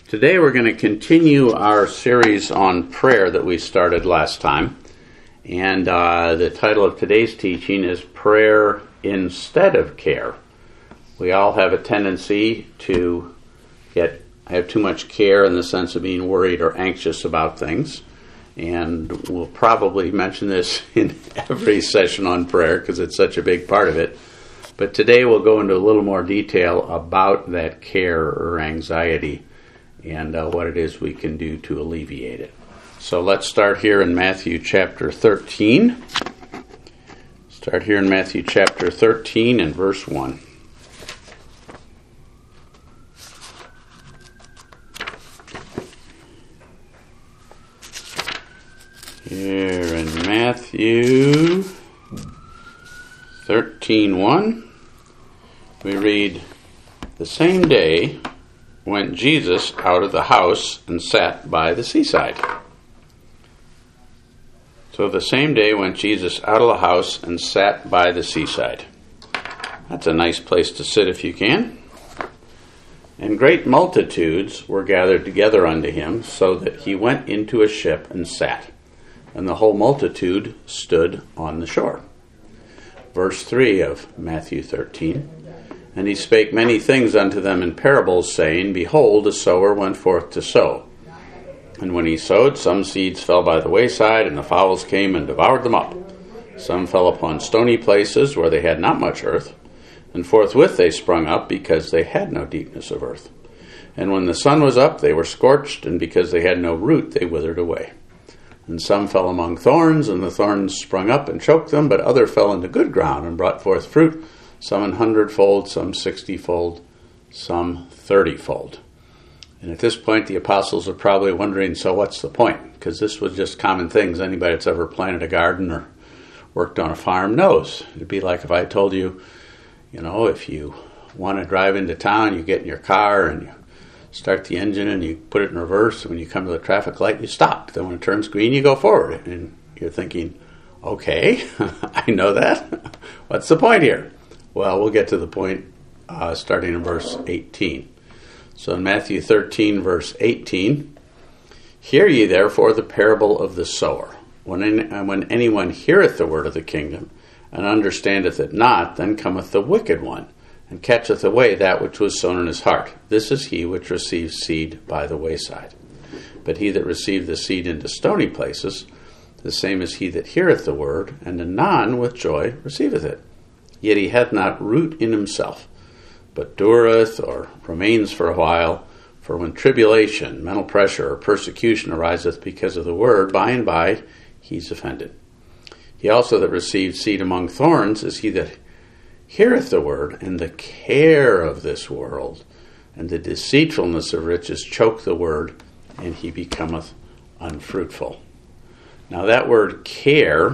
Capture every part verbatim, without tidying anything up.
Today we're going to continue our series on prayer that we started last time. And uh, the title of today's teaching is Prayer Instead of Care. We all have a tendency to get have too much care in the sense of being worried or anxious about things. And we'll probably mention this in every session on prayer because it's such a big part of it. But today we'll go into a little more detail about that care or anxiety and uh, what it is we can do to alleviate it. So let's start here in Matthew chapter thirteen. Start here in Matthew chapter thirteen and verse one. Here in Matthew thirteen one, we read, "The same day went Jesus out of the house and sat by the seaside." So the same day went Jesus out of the house and sat by the seaside. That's a nice place to sit if you can. "And great multitudes were gathered together unto him, so that he went into a ship and sat. And the whole multitude stood on the shore." Verse three of Matthew thirteen. "And he spake many things unto them in parables, saying, Behold, a sower went forth to sow. And when he sowed, some seeds fell by the wayside, and the fowls came and devoured them up. Some fell upon stony places, where they had not much earth. And forthwith they sprung up, because they had no deepness of earth. And when the sun was up, they were scorched, and because they had no root, they withered away. And some fell among thorns, and the thorns sprung up and choked them, but other fell into good ground and brought forth fruit, some an hundredfold, some sixtyfold, some thirtyfold." And at this point, the apostles are probably wondering, so what's the point? Because this was just common things. Anybody that's ever planted a garden or worked on a farm knows. It'd be like if I told you, you know, if you want to drive into town, you get in your car and you start the engine and you put it in reverse. When you come to the traffic light, you stop. Then when it turns green, you go forward. And you're thinking, okay, I know that. What's the point here? Well, we'll get to the point uh, starting in verse eighteen. So in Matthew thirteen, verse eighteen, "Hear ye therefore the parable of the sower. When, any, when anyone heareth the word of the kingdom, and understandeth it not, then cometh the wicked one, and catcheth away that which was sown in his heart. This is he which receives seed by the wayside. But he that received the seed into stony places, the same is he that heareth the word, and anon with joy receiveth it. Yet he hath not root in himself, but dureth or remains for a while. For when tribulation, mental pressure, or persecution ariseth because of the word, by and by he's offended. He also that received seed among thorns is he that heareth the word, and the care of this world, and the deceitfulness of riches choke the word, and he becometh unfruitful." Now that word care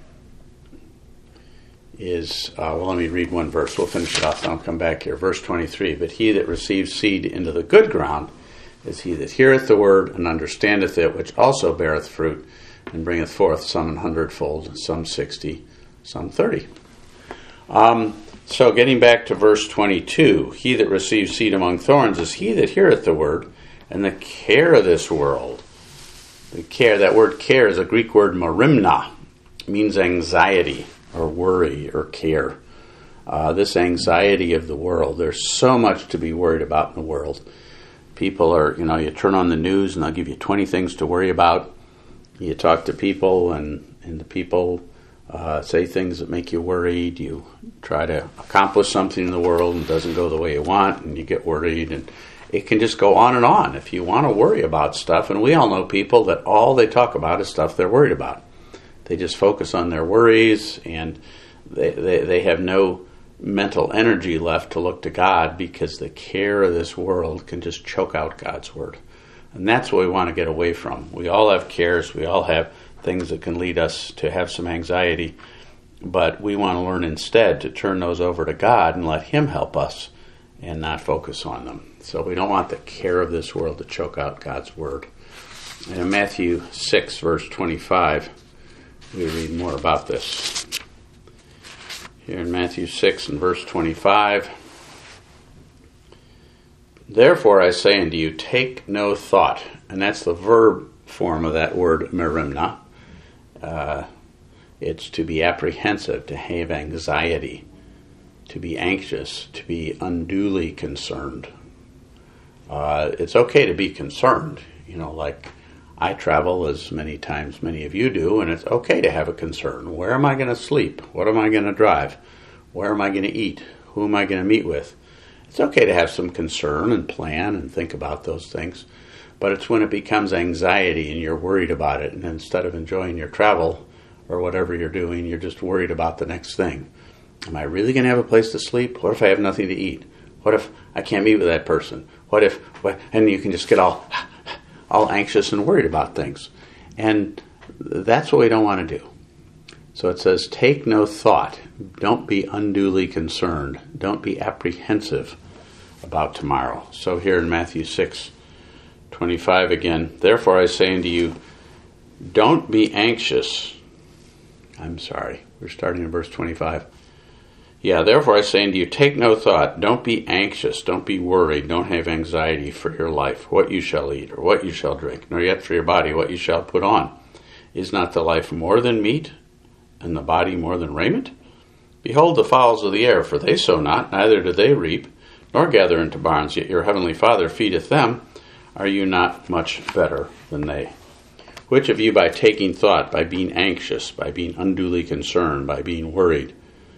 is, uh, well, let me read one verse. We'll finish it off, and I'll come back here. Verse twenty-three, "But he that receives seed into the good ground is he that heareth the word, and understandeth it, which also beareth fruit, and bringeth forth some an hundredfold, some sixty, some thirty." Um, so getting back to verse twenty-two, "He that receives seed among thorns is he that heareth the word, and the care of this world." The care, that word care is a Greek word merimna, means anxiety or worry or care. Uh, this anxiety of the world, there's so much to be worried about in the world. People are, you know, you turn on the news and they'll give you twenty things to worry about. You talk to people and, and the people uh, say things that make you worried. You try to accomplish something in the world and it doesn't go the way you want, and you get worried. And it can just go on and on if you want to worry about stuff. And we all know people that all they talk about is stuff they're worried about. They just focus on their worries, and they, they, they have no mental energy left to look to God, because the care of this world can just choke out God's word. And that's what we want to get away from. We all have cares. We all have things that can lead us to have some anxiety. But we want to learn instead to turn those over to God and let him help us and not focus on them. So we don't want the care of this world to choke out God's word. And in Matthew six, verse twenty-five, we read more about this. Here in Matthew six and verse twenty-five, Therefore I say unto you, take no thought. And that's the verb form of that word merimna. Uh, it's to be apprehensive, to have anxiety, to be anxious, to be unduly concerned. Uh, it's okay to be concerned, you know, like I travel as many times many of you do, and it's okay to have a concern. Where am I going to sleep? What am I going to drive? Where am I going to eat? Who am I going to meet with? It's okay to have some concern and plan and think about those things, but it's when it becomes anxiety and you're worried about it, and instead of enjoying your travel or whatever you're doing, you're just worried about the next thing. Am I really going to have a place to sleep? What if I have nothing to eat? What if I can't meet with that person? What if, what, and you can just get all, all anxious and worried about things. And that's what we don't want to do. So it says, take no thought. Don't be unduly concerned. Don't be apprehensive about tomorrow. So here in Matthew six twenty-five again, therefore I say unto you, don't be anxious. I'm sorry, we're starting in verse twenty-five. Yeah, therefore I say unto you, take no thought. Don't be anxious. Don't be worried. Don't have anxiety for your life, what you shall eat or what you shall drink, nor yet for your body what you shall put on. Is not the life more than meat, and the body more than raiment? Behold the fowls of the air, for they sow not, neither do they reap, nor gather into barns, yet your heavenly Father feedeth them. Are you not much better than they? Which of you by taking thought, by being anxious, by being unduly concerned, by being worried,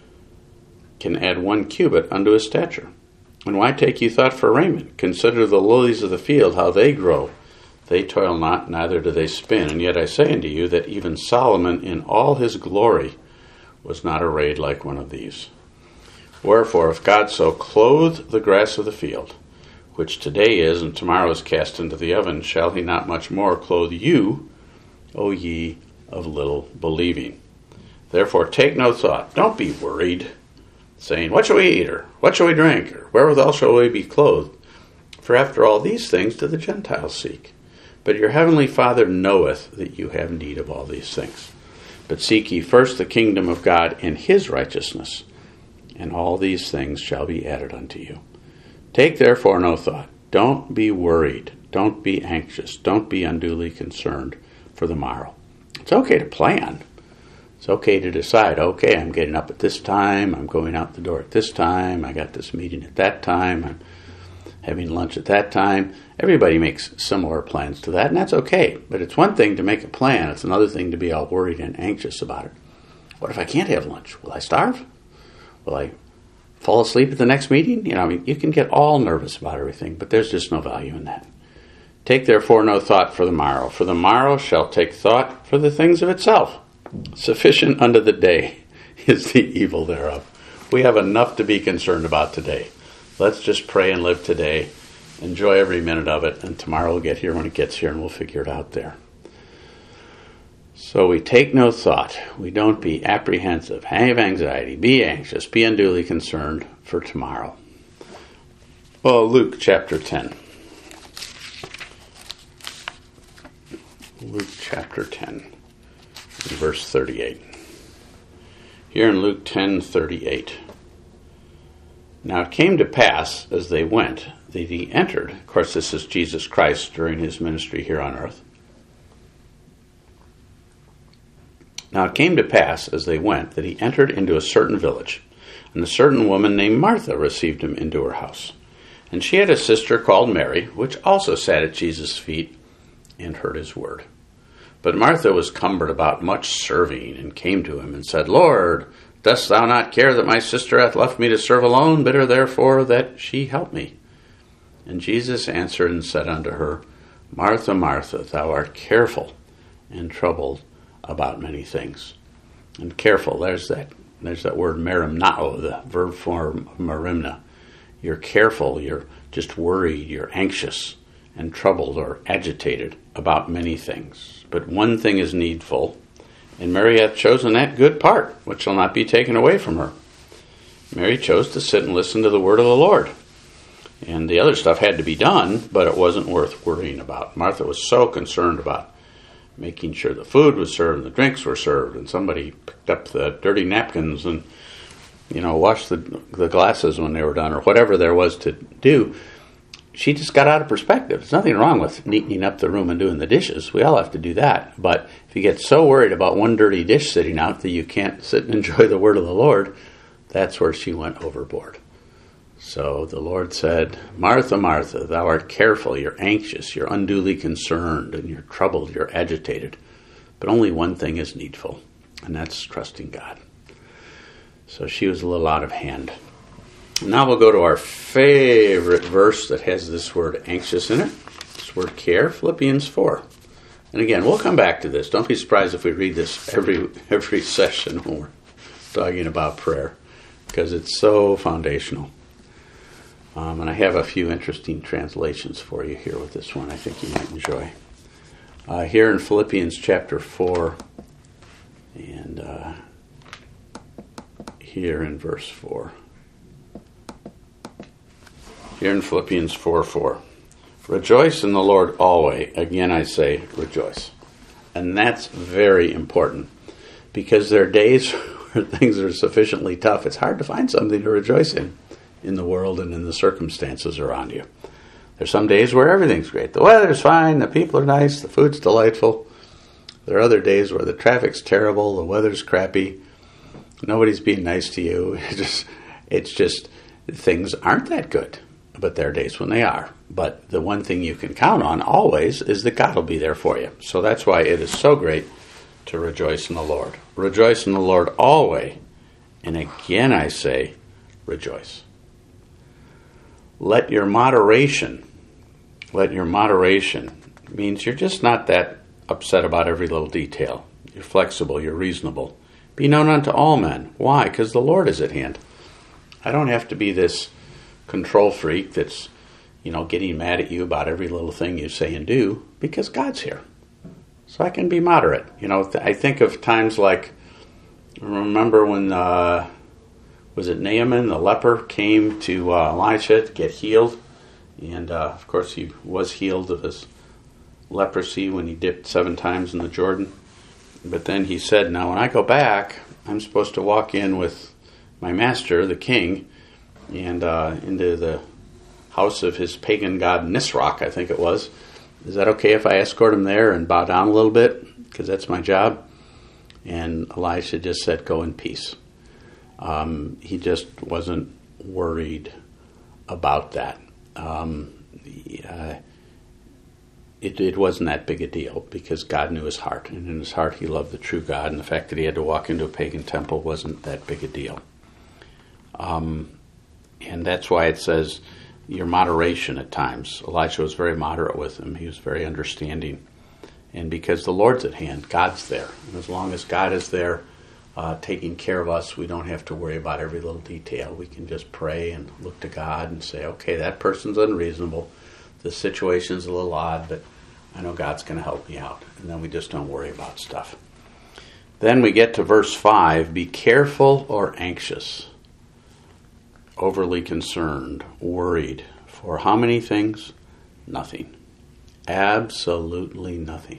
can add one cubit unto his stature? And why take ye thought for raiment? Consider the lilies of the field, how they grow. They toil not, neither do they spin. And yet I say unto you that even Solomon in all his glory was not arrayed like one of these. Wherefore, if God so clothe the grass of the field, which today is and tomorrow is cast into the oven, shall he not much more clothe you, O ye of little believing? Therefore take no thought. Don't be worried, saying, what shall we eat, or what shall we drink, or wherewithal shall we be clothed? For after all these things do the Gentiles seek. But your heavenly Father knoweth that you have need of all these things. But seek ye first the kingdom of God and his righteousness, and all these things shall be added unto you. Take therefore no thought. Don't be worried. Don't be anxious. Don't be unduly concerned for the morrow. It's okay to plan. It's okay to decide, okay, I'm getting up at this time, I'm going out the door at this time, I got this meeting at that time, I'm having lunch at that time. Everybody makes similar plans to that, and that's okay. But it's one thing to make a plan. It's another thing to be all worried and anxious about it. What if I can't have lunch? Will I starve? Will I fall asleep at the next meeting? You know, I mean, you can get all nervous about everything, but there's just no value in that. Take therefore no thought for the morrow, for the morrow shall take thought for the things of itself. Sufficient unto the day is the evil thereof. We have enough to be concerned about today. Let's just pray and live today. Enjoy every minute of it, and tomorrow will get here when it gets here, and we'll figure it out there. So we take no thought. We don't be apprehensive, have anxiety, be anxious, be unduly concerned for tomorrow. Well, Luke chapter ten. Luke chapter ten, verse thirty-eight. Here in Luke ten thirty-eight. Now it came to pass, as they went, that he entered. Of course, this is Jesus Christ during his ministry here on earth. Now it came to pass, as they went, that he entered into a certain village, and a certain woman named Martha received him into her house. And she had a sister called Mary, which also sat at Jesus' feet and heard his word. But Martha was cumbered about much serving, and came to him and said, Lord, dost thou not care that my sister hath left me to serve alone? Bid her therefore that she help me. And Jesus answered and said unto her, Martha, Martha, thou art careful and troubled about many things. And careful, there's that there's that word merimnao, the verb form merimna. You're careful, you're just worried, you're anxious and troubled or agitated about many things. But one thing is needful, and Mary hath chosen that good part, which shall not be taken away from her. Mary chose to sit and listen to the word of the Lord. And the other stuff had to be done, but it wasn't worth worrying about. Martha was so concerned about making sure the food was served and the drinks were served, and somebody picked up the dirty napkins and, you know, washed the, the glasses when they were done, or whatever there was to do. she just got out of perspective. There's nothing wrong with neatening up the room and doing the dishes. We all have to do that. But if you get so worried about one dirty dish sitting out that you can't sit and enjoy the word of the Lord, that's where she went overboard. So the Lord said, Martha, Martha, thou art careful, you're anxious, you're unduly concerned, and you're troubled, you're agitated. But only one thing is needful, and that's trusting God. So she was a little out of hand. Now we'll go to our favorite verse that has this word anxious in it, this word care, Philippians four. And again, we'll come back to this. Don't be surprised if we read this every every session when we're talking about prayer, because it's so foundational. Um, and I have a few interesting translations for you here with this one I think you might enjoy. Uh, here in Philippians chapter four, and uh, here in verse four. Here in Philippians four four. Rejoice in the Lord always. Again, I say rejoice. And that's very important, because there are days where things are sufficiently tough. It's hard to find something to rejoice in, in the world and in the circumstances around you. There's some days where everything's great. The weather's fine, the people are nice, the food's delightful. There are other days where the traffic's terrible, the weather's crappy, nobody's being nice to you. It's just, it's just things aren't that good. But there are days when they are. But the one thing you can count on always is that God will be there for you. So that's why it is so great to rejoice in the Lord. Rejoice in the Lord always. And again I say, rejoice. Let your moderation, let your moderation means you're just not that upset about every little detail. You're flexible, you're reasonable. Be known unto all men. Why? Because the Lord is at hand. I don't have to be this control freak that's, you know, getting mad at you about every little thing you say and do, because God's here. So I can be moderate. You know, th- I think of times like, remember when, uh, was it Naaman, the leper, came to uh, Elisha to get healed? And, uh, of course, he was healed of his leprosy when he dipped seven times in the Jordan. But then he said, now when I go back, I'm supposed to walk in with my master, the king, and uh, into the house of his pagan god Nisroch, I think it was. Is that okay if I escort him there and bow down a little bit? Because that's my job. And Elisha just said, go in peace. Um, he just wasn't worried about that. Um, uh, it, it wasn't that big a deal, because God knew his heart. And in his heart he loved the true God. And the fact that he had to walk into a pagan temple wasn't that big a deal. Um... And that's why it says your moderation at times. Elisha was very moderate with him. He was very understanding. And because the Lord's at hand, God's there. And as long as God is there uh, taking care of us, we don't have to worry about every little detail. We can just pray and look to God and say, okay, that person's unreasonable. The situation's a little odd, but I know God's going to help me out. And then we just don't worry about stuff. Then we get to verse five. Be careful or anxious, overly concerned, worried. For how many things? Nothing. Absolutely nothing.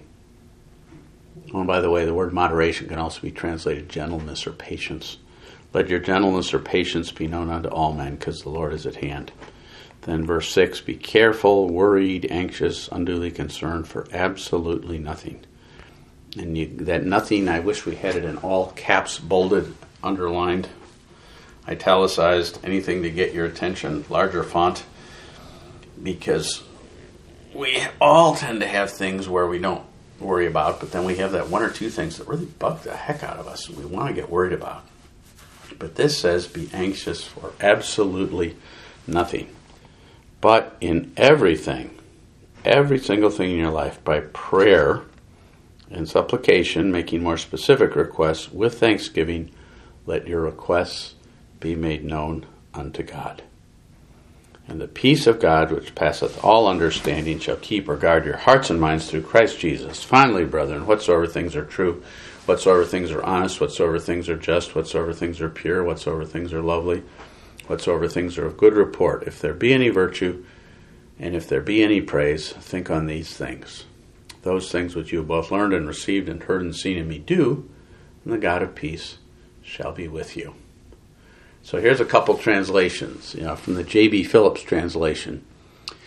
Oh, and by the way, the word moderation can also be translated gentleness or patience. Let your gentleness or patience be known unto all men, because the Lord is at hand. Then verse six, be careful, worried, anxious, unduly concerned for absolutely nothing. And you, that nothing, I wish we had it in all caps, bolded, underlined, italicized, anything to get your attention, larger font, because we all tend to have things where we don't worry about, but then we have that one or two things that really bug the heck out of us and we want to get worried about. But this says, be anxious for absolutely nothing, but in everything, every single thing in your life, by prayer and supplication, making more specific requests, with thanksgiving, let your requests be made known unto God. And the peace of God, which passeth all understanding, shall keep or guard your hearts and minds through Christ Jesus. Finally, brethren, whatsoever things are true, whatsoever things are honest, whatsoever things are just, whatsoever things are pure, whatsoever things are lovely, whatsoever things are of good report, if there be any virtue, and if there be any praise, think on these things. Those things which you have both learned and received and heard and seen in me do, and the God of peace shall be with you. So here's a couple translations, you know, from the J B Phillips translation.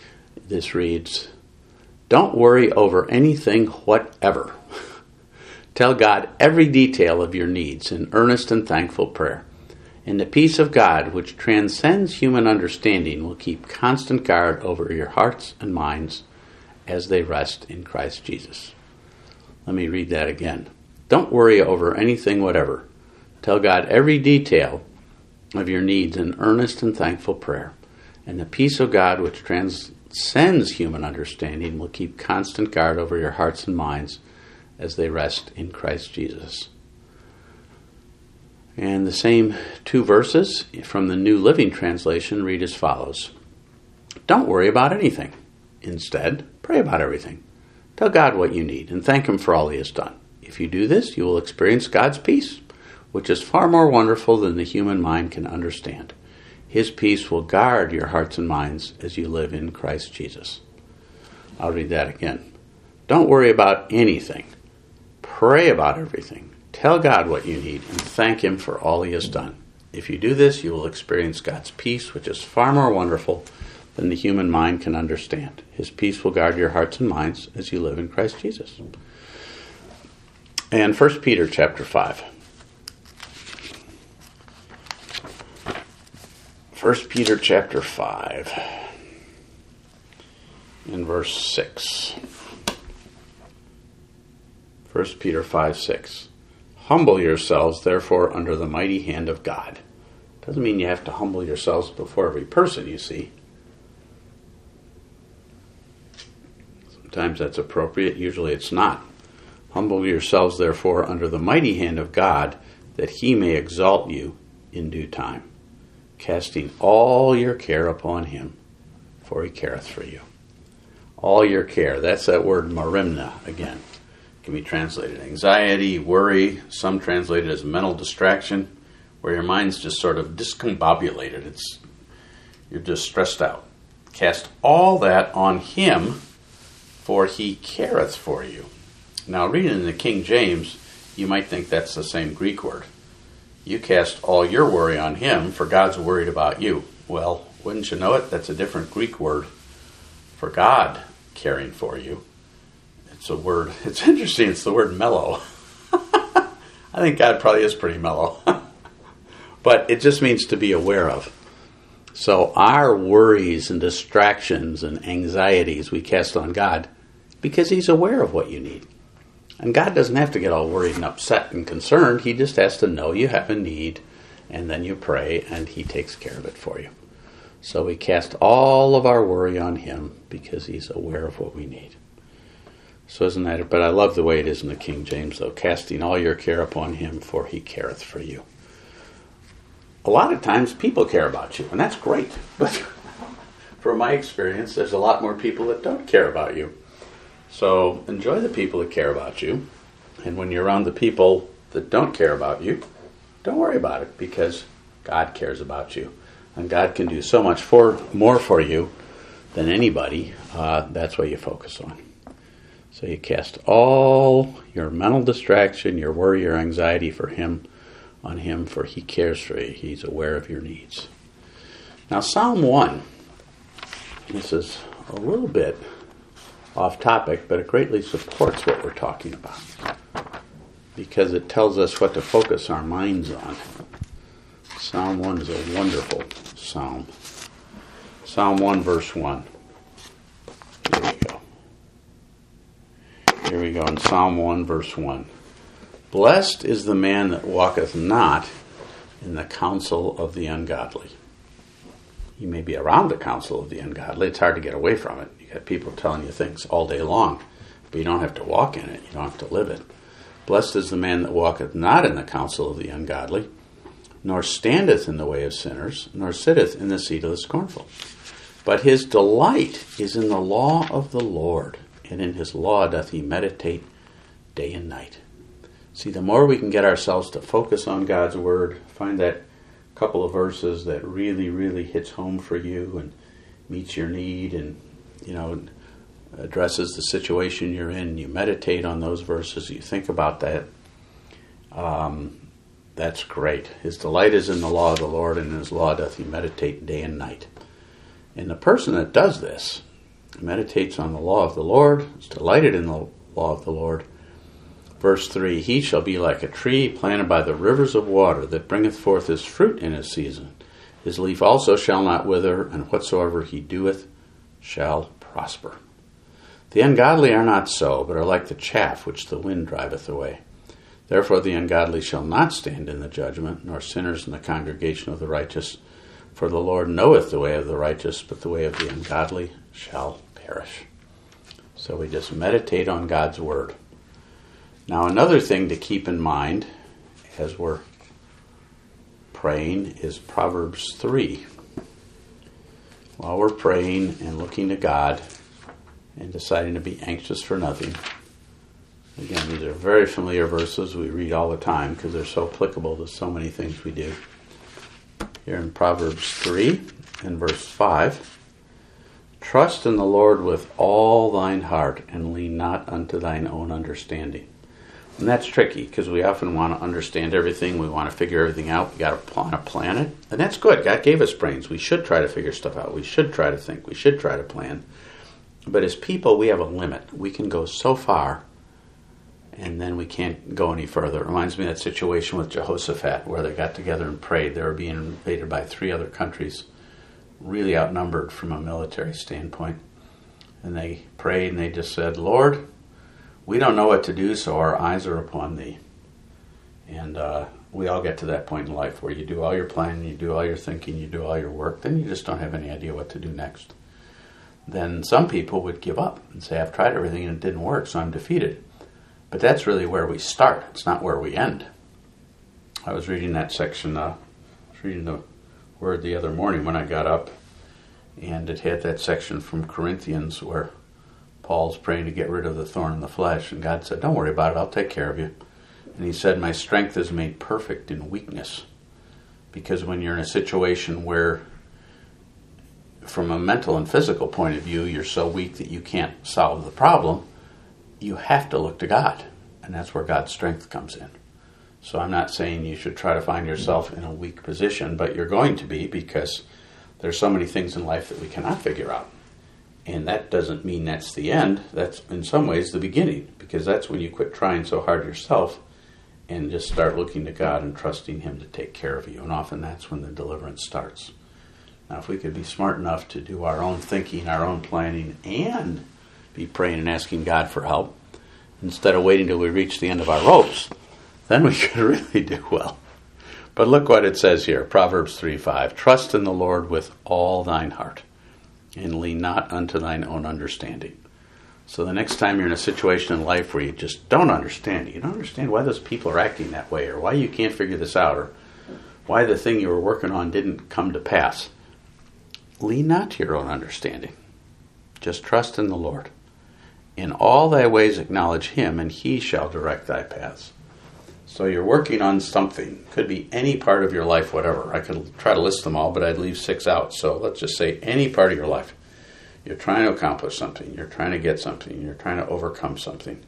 this reads, "Don't worry over anything whatever. Tell God every detail of your needs in earnest and thankful prayer. And the peace of God, which transcends human understanding, will keep constant guard over your hearts and minds as they rest in Christ Jesus." Let me read that again. Don't worry over anything whatever. Tell God every detail of your needs in earnest and thankful prayer. And the peace of God, which transcends human understanding, will keep constant guard over your hearts and minds as they rest in Christ Jesus. And the same two verses from the New Living Translation read as follows. Don't worry about anything. Instead, pray about everything. Tell God what you need and thank Him for all He has done. If you do this, you will experience God's peace, which is far more wonderful than the human mind can understand. His peace will guard your hearts and minds as you live in Christ Jesus. I'll read that again. Don't worry about anything. Pray about everything. Tell God what you need and thank Him for all He has done. If you do this, you will experience God's peace, which is far more wonderful than the human mind can understand. His peace will guard your hearts and minds as you live in Christ Jesus. And First Peter chapter five. First Peter chapter five, in verse six. First Peter five, six. Humble yourselves, therefore, under the mighty hand of God. Doesn't mean you have to humble yourselves before every person you see. Sometimes that's appropriate, usually it's not. Humble yourselves, therefore, under the mighty hand of God, that He may exalt you in due time, casting all your care upon Him, for He careth for you. All your care, that's that word marimna again. It can be translated anxiety, worry, some translate it as mental distraction, where your mind's just sort of discombobulated. It's you're just stressed out. Cast all that on Him, for He careth for you. Now, reading in the King James, you might think that's the same Greek word. You cast all your worry on Him, for God's worried about you. Well, wouldn't you know it? That's a different Greek word for God caring for you. It's a word, it's interesting, it's the word mellow. I think God probably is pretty mellow. But it just means to be aware of. So our worries and distractions and anxieties we cast on God because He's aware of what you need. And God doesn't have to get all worried and upset and concerned. He just has to know you have a need, and then you pray, and He takes care of it for you. So we cast all of our worry on Him because He's aware of what we need. So isn't that it? But I love the way it is in the King James, though. Casting all your care upon Him, for He careth for you. A lot of times people care about you, and that's great. But from my experience, there's a lot more people that don't care about you. So enjoy the people that care about you. And when you're around the people that don't care about you, don't worry about it, because God cares about you. And God can do so much for more for you than anybody. Uh, that's what you focus on. So you cast all your mental distraction, your worry, your anxiety for Him, on Him, for He cares for you. He's aware of your needs. Now, Psalm one, this is a little bit off topic, but it greatly supports what we're talking about, because it tells us what to focus our minds on. Psalm one is a wonderful psalm. Psalm one, verse one. Here we go. Here we go in Psalm one, verse one. Blessed is the man that walketh not in the counsel of the ungodly. You may be around the counsel of the ungodly. It's hard to get away from it. You got people telling you things all day long, but you don't have to walk in it. You don't have to live it. Blessed is the man that walketh not in the counsel of the ungodly, nor standeth in the way of sinners, nor sitteth in the seat of the scornful. But his delight is in the law of the Lord, and in His law doth he meditate day and night. See, the more we can get ourselves to focus on God's Word, find that couple of verses that really, really hits home for you and meets your need and, you know, addresses the situation you're in. You meditate on those verses. You think about that. Um, that's great. His delight is in the law of the Lord, and in His law doth he meditate day and night. And the person that does this meditates on the law of the Lord, is delighted in the law of the Lord. Verse three, he shall be like a tree planted by the rivers of water, that bringeth forth his fruit in his season. His leaf also shall not wither, and whatsoever he doeth shall prosper. The ungodly are not so, but are like the chaff which the wind driveth away. Therefore the ungodly shall not stand in the judgment, nor sinners in the congregation of the righteous. For the Lord knoweth the way of the righteous, but the way of the ungodly shall perish. So we just meditate on God's word. Now another thing to keep in mind as we're praying is Proverbs three. While we're praying and looking to God and deciding to be anxious for nothing. Again, these are very familiar verses we read all the time because they're so applicable to so many things we do. Here in Proverbs three and verse five, trust in the Lord with all thine heart and lean not unto thine own understanding. And that's tricky because we often want to understand everything. We want to figure everything out. We got to want to plan it. And that's good. God gave us brains. We should try to figure stuff out. We should try to think. We should try to plan. But as people, we have a limit. We can go so far, and then we can't go any further. It reminds me of that situation with Jehoshaphat, where they got together and prayed. They were being invaded by three other countries, really outnumbered from a military standpoint. And they prayed, and they just said, Lord, we don't know what to do, so our eyes are upon thee. And uh, we all get to that point in life where you do all your planning, you do all your thinking, you do all your work, then you just don't have any idea what to do next. Then some people would give up and say, I've tried everything and it didn't work, so I'm defeated. But that's really where we start. It's not where we end. I was reading that section, uh, I was reading the Word the other morning when I got up, and it had that section from Corinthians where Paul's praying to get rid of the thorn in the flesh, and God said, don't worry about it, I'll take care of you. And he said, my strength is made perfect in weakness. Because when you're in a situation where, from a mental and physical point of view, you're so weak that you can't solve the problem, you have to look to God. And that's where God's strength comes in. So I'm not saying you should try to find yourself in a weak position, but you're going to be, because there's so many things in life that we cannot figure out. And that doesn't mean that's the end. That's in some ways the beginning, because that's when you quit trying so hard yourself and just start looking to God and trusting Him to take care of you. And often that's when the deliverance starts. Now, if we could be smart enough to do our own thinking, our own planning, and be praying and asking God for help, instead of waiting till we reach the end of our ropes, then we could really do well. But look what it says here, Proverbs three five. Trust in the Lord with all thine heart, and lean not unto thine own understanding. So the next time you're in a situation in life where you just don't understand, you don't understand why those people are acting that way, or why you can't figure this out, or why the thing you were working on didn't come to pass, lean not to your own understanding. Just trust in the Lord. In all thy ways acknowledge Him, and He shall direct thy paths. So you're working on something. Could be any part of your life, whatever. I could try to list them all, but I'd leave six out. So let's just say any part of your life. You're trying to accomplish something. You're trying to get something. You're trying to overcome something.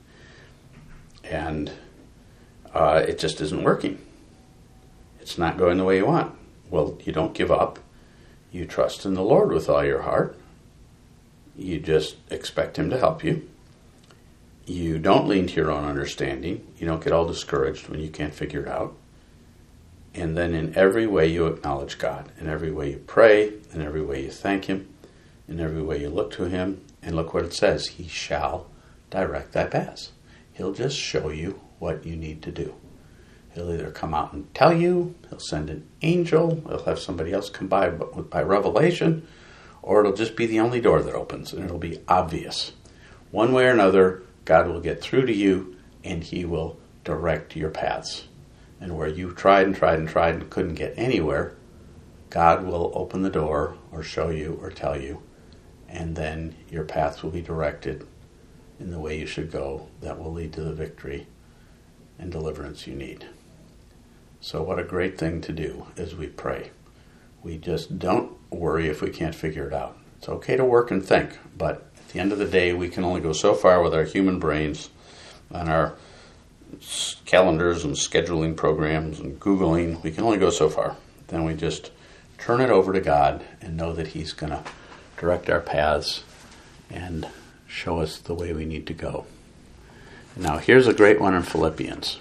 And uh, it just isn't working. It's not going the way you want. Well, you don't give up. You trust in the Lord with all your heart. You just expect Him to help you. You don't lean to your own understanding. You don't get all discouraged when you can't figure it out. And then in every way you acknowledge God. In every way you pray. In every way you thank Him. In every way you look to Him. And look what it says. He shall direct thy paths. He'll just show you what you need to do. He'll either come out and tell you. He'll send an angel. He'll have somebody else come by by revelation. Or it'll just be the only door that opens. And it'll be obvious. One way or another, God will get through to you, and He will direct your paths. And where you tried and tried and tried and couldn't get anywhere, God will open the door or show you or tell you, and then your paths will be directed in the way you should go that will lead to the victory and deliverance you need. So what a great thing to do as we pray. We just don't worry if we can't figure it out. It's okay to work and think, but at the end of the day, we can only go so far with our human brains and our calendars and scheduling programs and Googling. We can only go so far. Then we just turn it over to God and know that He's going to direct our paths and show us the way we need to go. Now, here's a great one in Philippians.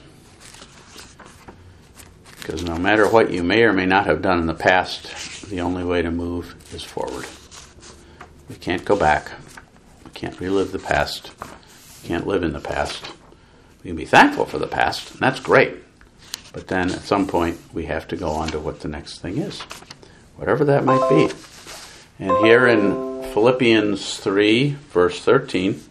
Because no matter what you may or may not have done in the past, the only way to move is forward. We can't go back. We can't relive the past. We can't live in the past. We can be thankful for the past, and that's great. But then at some point, we have to go on to what the next thing is, whatever that might be. And here in Philippians three, verse thirteen,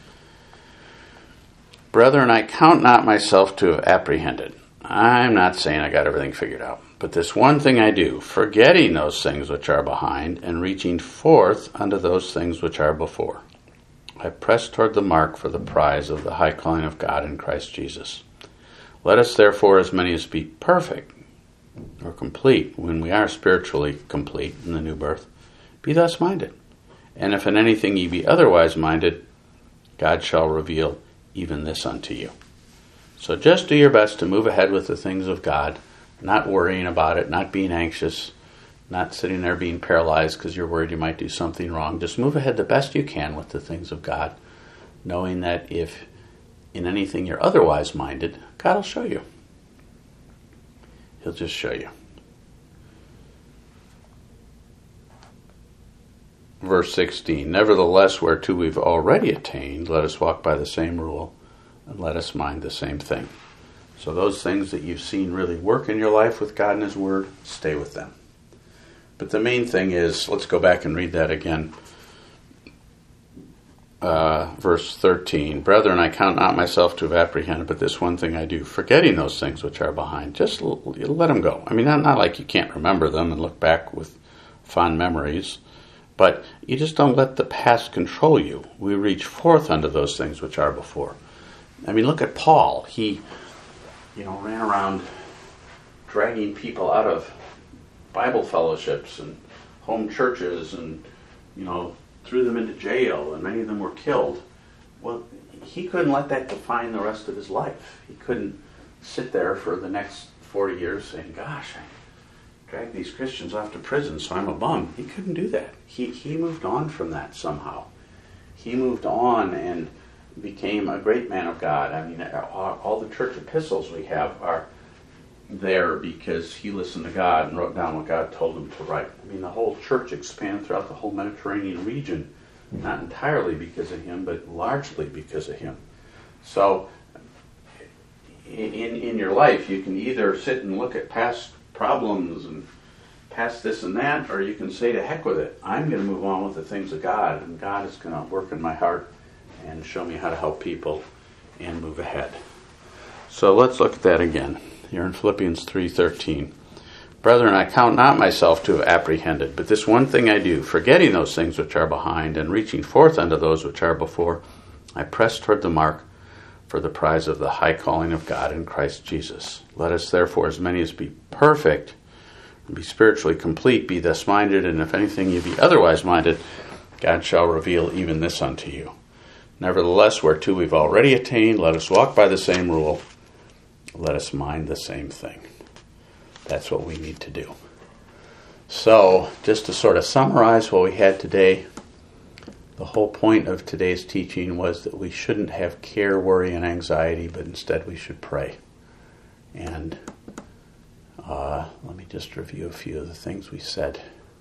"Brethren, I count not myself to have apprehended." I'm not saying I got everything figured out. "But this one thing I do, forgetting those things which are behind, and reaching forth unto those things which are before. I press toward the mark for the prize of the high calling of God in Christ Jesus. Let us therefore, as many as be perfect, or complete, when we are spiritually complete in the new birth, be thus minded. And if in anything ye be otherwise minded, God shall reveal even this unto you." So just do your best to move ahead with the things of God, not worrying about it, not being anxious, not sitting there being paralyzed because you're worried you might do something wrong. Just move ahead the best you can with the things of God, knowing that if in anything you're otherwise minded, God will show you. He'll just show you. Verse sixteen, "Nevertheless, whereto we've already attained, let us walk by the same rule, and let us mind the same thing." So those things that you've seen really work in your life with God and His Word, stay with them. But the main thing is, let's go back and read that again. Uh, verse thirteen, "Brethren, I count not myself to have apprehended, but this one thing I do, forgetting those things which are behind." Just l- let them go. I mean, not, not like you can't remember them and look back with fond memories, but you just don't let the past control you. We reach forth unto those things which are before. I mean, look at Paul. He, you know, ran around dragging people out of Bible fellowships and home churches and, you know, threw them into jail, and many of them were killed. Well, he couldn't let that define the rest of his life. He couldn't sit there for the next forty years saying, "Gosh, I dragged these Christians off to prison, so I'm a bum." He couldn't do that. He he moved on from that somehow. He moved on and became a great man of God. I mean, all, all the church epistles we have are there because he listened to God and wrote down what God told him to write. I mean, the whole church expanded throughout the whole Mediterranean region, not entirely because of him, but largely because of him. So, in in your life, you can either sit and look at past problems and past this and that, or you can say, to heck with it. I'm going to move on with the things of God, and God is going to work in my heart and show me how to help people and move ahead. So let's look at that again. Here in Philippians three thirteen. "Brethren, I count not myself to have apprehended, but this one thing I do, forgetting those things which are behind, and reaching forth unto those which are before, I press toward the mark for the prize of the high calling of God in Christ Jesus. Let us therefore, as many as be perfect, and be spiritually complete, be thus minded, and if anything ye be otherwise minded, God shall reveal even this unto you. Nevertheless, whereto we've already attained, let us walk by the same rule, let us mind the same thing." That's what we need to do. So, just to sort of summarize what we had today, the whole point of today's teaching was that we shouldn't have care, worry, and anxiety, but instead we should pray. And uh, let me just review a few of the things we said.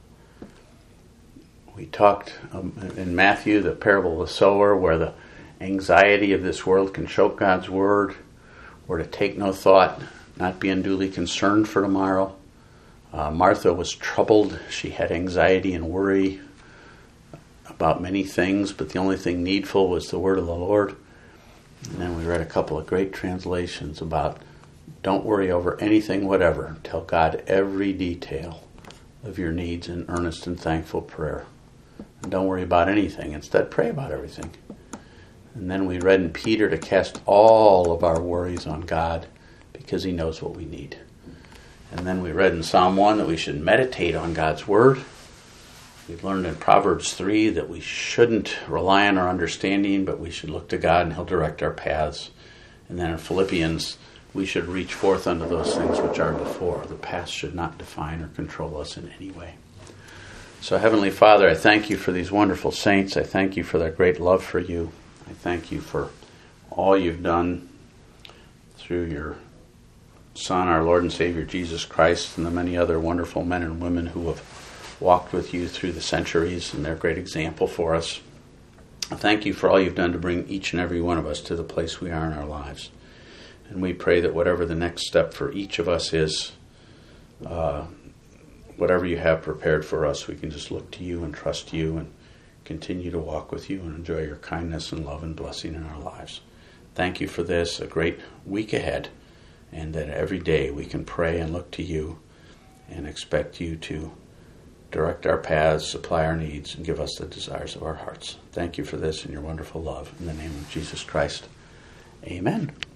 We talked um, in Matthew, the parable of the sower, where the anxiety of this world can choke God's word. We're to take no thought, not be unduly concerned for tomorrow. Uh, Martha was troubled. She had anxiety and worry about many things, but the only thing needful was the word of the Lord. And then we read a couple of great translations about don't worry over anything whatever. Tell God every detail of your needs in earnest and thankful prayer. And don't worry about anything. Instead, pray about everything. And then we read in Peter to cast all of our worries on God because he knows what we need. And then we read in Psalm one that we should meditate on God's word. We've learned in Proverbs three that we shouldn't rely on our understanding, but we should look to God and he'll direct our paths. And then in Philippians, we should reach forth unto those things which are before. The past should not define or control us in any way. So, Heavenly Father, I thank you for these wonderful saints. I thank you for their great love for you. I thank you for all you've done through your Son, our Lord and Savior, Jesus Christ, and the many other wonderful men and women who have walked with you through the centuries, and they're a great example for us. I thank you for all you've done to bring each and every one of us to the place we are in our lives. And we pray that whatever the next step for each of us is, uh, whatever you have prepared for us, we can just look to you and trust you and continue to walk with you and enjoy your kindness and love and blessing in our lives. Thank you for this, a great week ahead, and that every day we can pray and look to you and expect you to direct our paths, supply our needs, and give us the desires of our hearts. Thank you for this and your wonderful love. In the name of Jesus Christ, amen.